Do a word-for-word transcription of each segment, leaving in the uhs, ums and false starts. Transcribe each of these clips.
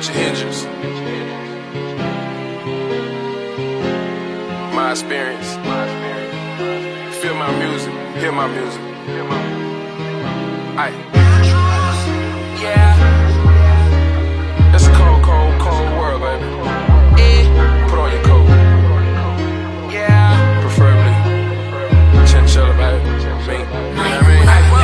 future hinges. My experience. Feel my music, hear my music. Aye. Yeah. It's a cold, cold, cold world, baby. Yeah. Put on your coat. Yeah. Preferably chinchilla, baby. Me. You know what I mean? Aye.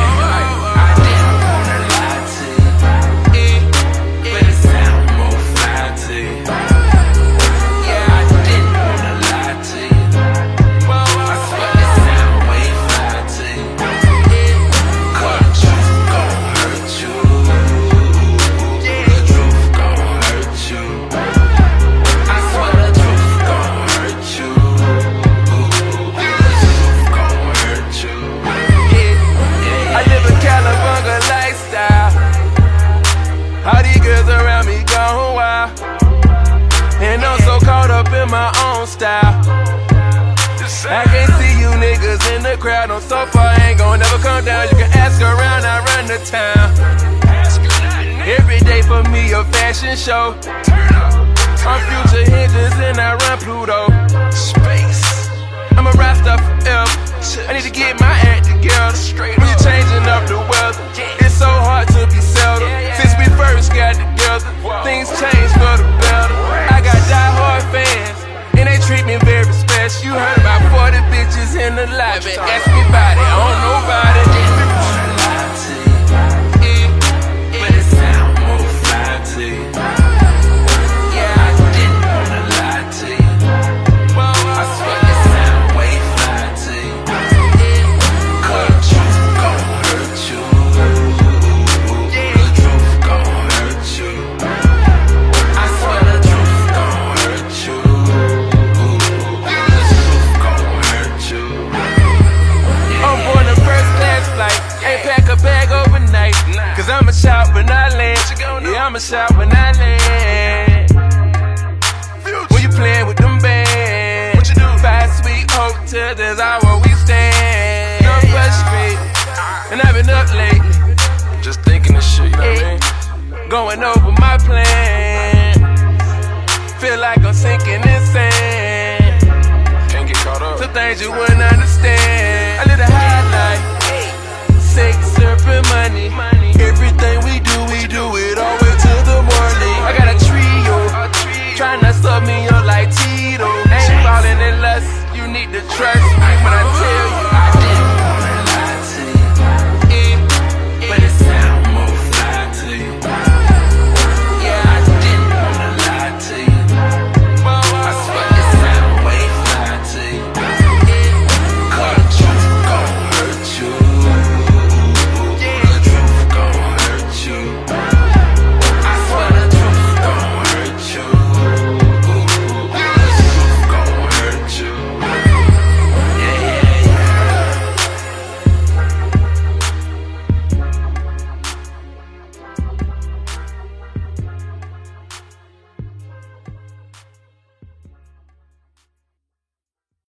My own style. I can't see you niggas in the crowd. I'm so far, I ain't gon' never come down. You can ask around, I run the town. Every day for me a fashion show. I'm future hinges and I run Pluto. Space. I'm a rap star forever. I need to get my act together. When you're changing up the weather, it's so hard to be settled. Since we first got together, things changed for the better. I got die-hard fans, and they treat me very special. You heard about forty bitches in the live and ask me about it. I don't know about it. But it sound more fly to you. Yeah, I didn't wanna lie to you. I swear it sound way fly to you. Cause the truth gon' hurt you. The truth gon' hurt you. I swear the truth gon' hurt you. The truth gon' hurt you. I'm born a first class flight. Ain't pack a bag overnight. Cause I'ma shout when I land. Yeah, I'ma shout when I land. When you playin' with them bands, what you do? Five sweet hotels, that's how where we stand. I'm frustrated, and I've been up lately. Just thinking this shit, you know what I mean? Going over my plan. Feel like I'm sinking in sand. Can't get caught up. Some things you wouldn't understand. I live a high life, sex, surfing, money.